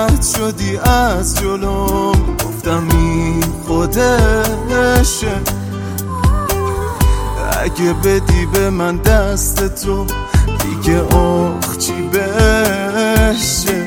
رد شدی از جلوم، گفتم این خودشه. اگه بدی به من دست تو دیگه آخ چی بشه.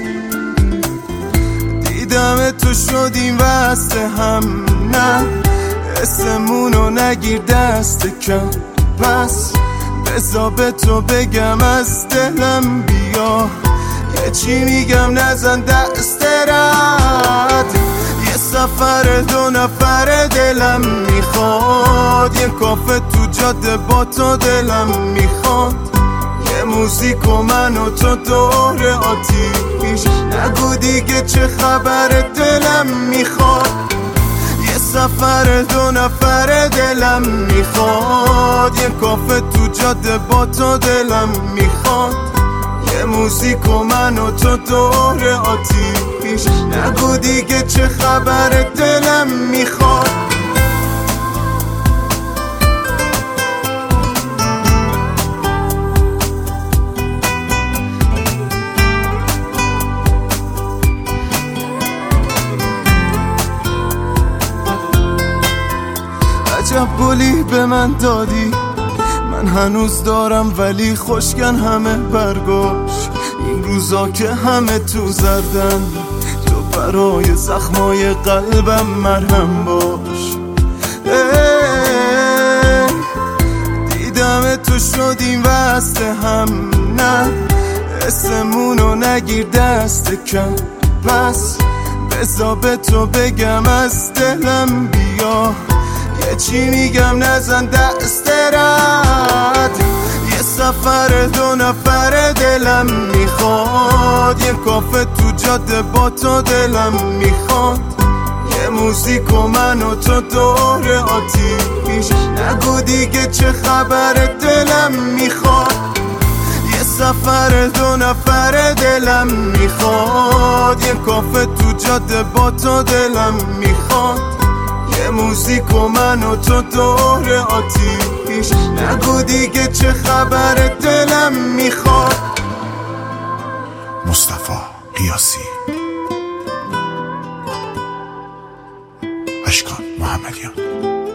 دیدم تو شدیم وسط هم، نه اسمونو نگیر دست کم. پس بذار به تو بگم از دلم بیا، یه چی میگم نزن دست رد. یه سفر 2 نفر دلم میخواد، یه کافه تو جاده با تو دلم میخواد. یه موزیک و من و تو دور آتیش، نگو دیگه چه خبر دلم میخواد. یه سفر 2 نفر دلم میخواد، یه کافه تو جاده با تو دلم میخواد. یه موزیک و من و تو دور آتیش، نگو دیگه چه خبر دلم میخواد. عجب گلی به من دادی، من هنوز دارم ولی خوشگن همه برگاش. این روزا که همه تو زردن، تو برای زخمای قلبم مرهم باش. دیدم تو شدیم وسط هم، نه اسمونو نگیر دست کم. پس بذار به تو بگم از دلم بیا، یه چی میگم نزن دست رد. یه سفر 2 نفر دلم میخواد، یه کافه تو جاده با تو دلم میخواد. یه موزیک و من و تو دور آتیش، نگو دیگه چه خبر دلم میخواد. یه سفر 2 نفر دلم میخواد، یه کافه تو جاده با تو دلم میخواد. یه موزیک و من و تو دور آتیش، نگو دیگه چه خبر دلم میخواد. مصطفی قیاسی، اشکان محمدیان.